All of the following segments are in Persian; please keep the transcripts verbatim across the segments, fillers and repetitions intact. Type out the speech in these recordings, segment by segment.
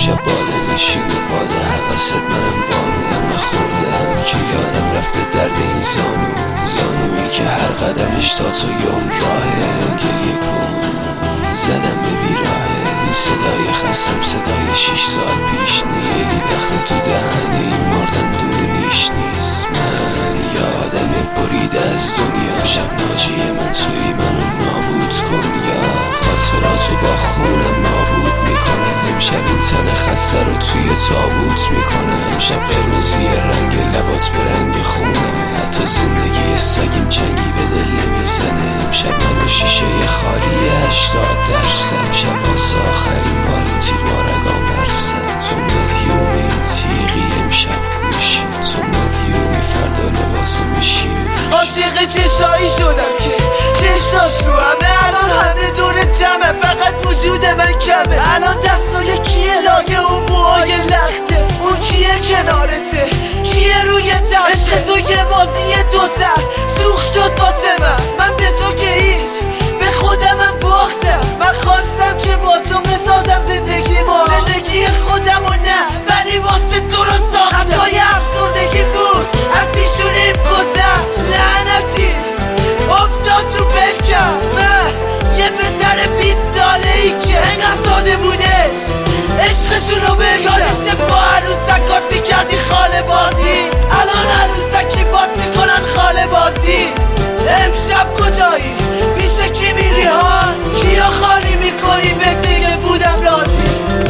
امشب باده نشینه باده حوست منم بانویم نخوردم که یادم رفته درد این زانو زانویی که هر قدمش تا تو یوم راهه گریه کن زدم به بیراهه این صدای خستم صدای شیش سال پیش نیه وقت تو دهنه این مردن دور نیش نیست من یادم برید از دنیا شب ناجی من توی منو نابود کن یا خاطراتو با خونم نابود میکنم امشب این تن خسته رو توی تابوت میکنم امشب قرمزی رنگ لبات به رنگ خونه حتی زندگی سگیم جنگی به دل نمیزنه امشب منو شیشه خالی هشتاد درصد امشب واسه آخرین بار این تیر بارگام حرف زد تو مدیونی این تیغی امشب کوشی تو مدیونی فردا لباس میشی عاشق چشایی شدم که چشاش رو همه الان همه دور جمعه فقط وجود من کمه الان دستای کیه لایه اون موهای لخته اون کیه کنارته کیه روی دسته عشق تو یه بازی دو سر سوخت شد واسه من من به تو که هیچ به خودمم باختم من خواستم که با تو بسازم زندگی ما زندگی خودمو نه ولی واسه تو رو ساختم حتی یه افسردگی بود از پیشونیم گذر لعنتی افتاد رو بکم من یه پسر بیست ساله ای که انقدر ساده بودش عشقشونو بگارت با عروسکات میکردی خاله بازی الان عروسکی بات میکنن خاله بازی امشب کجایی؟ پیش کی میری ها؟ کیا خالی میکنی به دیگه بودم راضی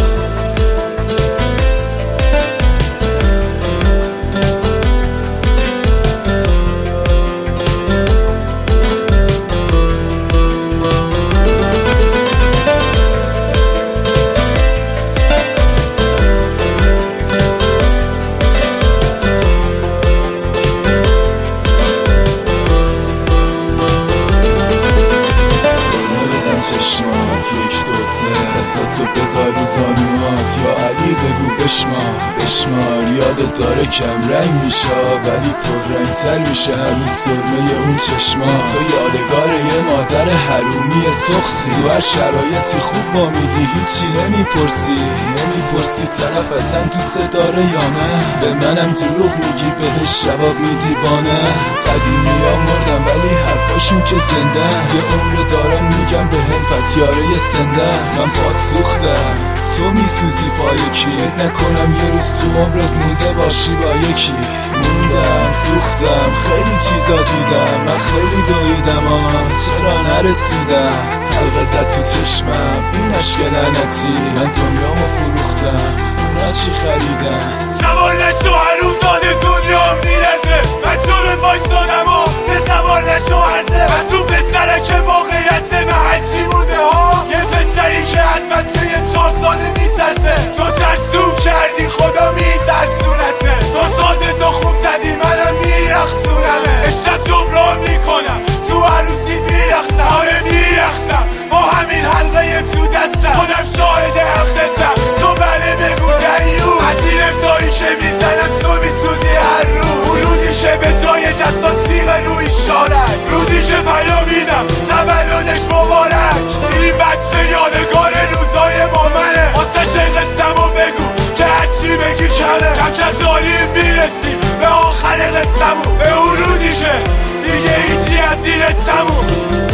یک دو سه حساتو بذار رو زانوات یا علی بگو بشمار بشمار یادت داره کم رنگ میشه ولی پررنگ تر میشه هنوز سرمه اون چشمات تو یادگار یه مادر حرومی تخصی تو هر شرایطی خوب با میدی هیچی نمیپرسی نمیپرسی طرف اصلا دوست داره یا نه به منم دروغ میگی بهش جواب میدی با نه قدیمی ها مردم ولی حرفاشون که زنده یه عمر دارم میگم به هم پتیاره سنده من باد سوختم تو میسوزی با یکی نکنم یه روز تو عمرت مونده باشی با یکی موندم سوختم خیلی چیزا دیدم من خیلی دویدم آن چرا نرسیدم حلقه زد تو چشمم این عشق لعنتی من دنیامو فروختم اونا چی خریدم سوار نشو هنوزاد دنیا میرزه من جلوت وایستادم و به سوار نشو عرضه از اون پسره که واقعیت محل چی بوده ها یه پسری که از بچه یه چهار ساله میترسه تو ترسوم کردی خدا میترسونته تو سازتو خوب زدی منم میرخصونمه اشتب جبران میکنم تو عروسی میرخصم آره میرخصم با همین حلقه تو دستم خودم شاهد حقتم تو بله بگو دیو از این امضایی که میزنم تو میسودی هر رو اون روزی که به جای دستان تیغ روی شارک روزی که پیامیدم تولدش مبارک این بچه یادگار روزای با منه واسه قصه‌مو بگو که هرچی بگی کمه کم کم داریم میرسیم به آخر قصه‌مون به اون روزی که دیگه هیچی از این رستمون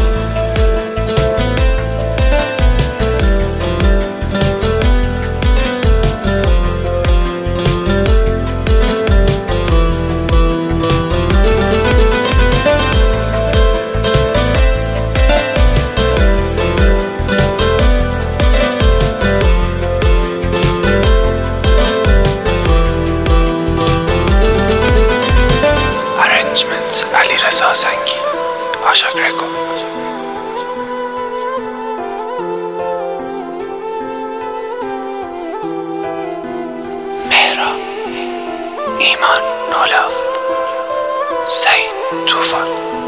علی رضا زنگی آشاک رکو مهراب ایمان نولاف سعید توفان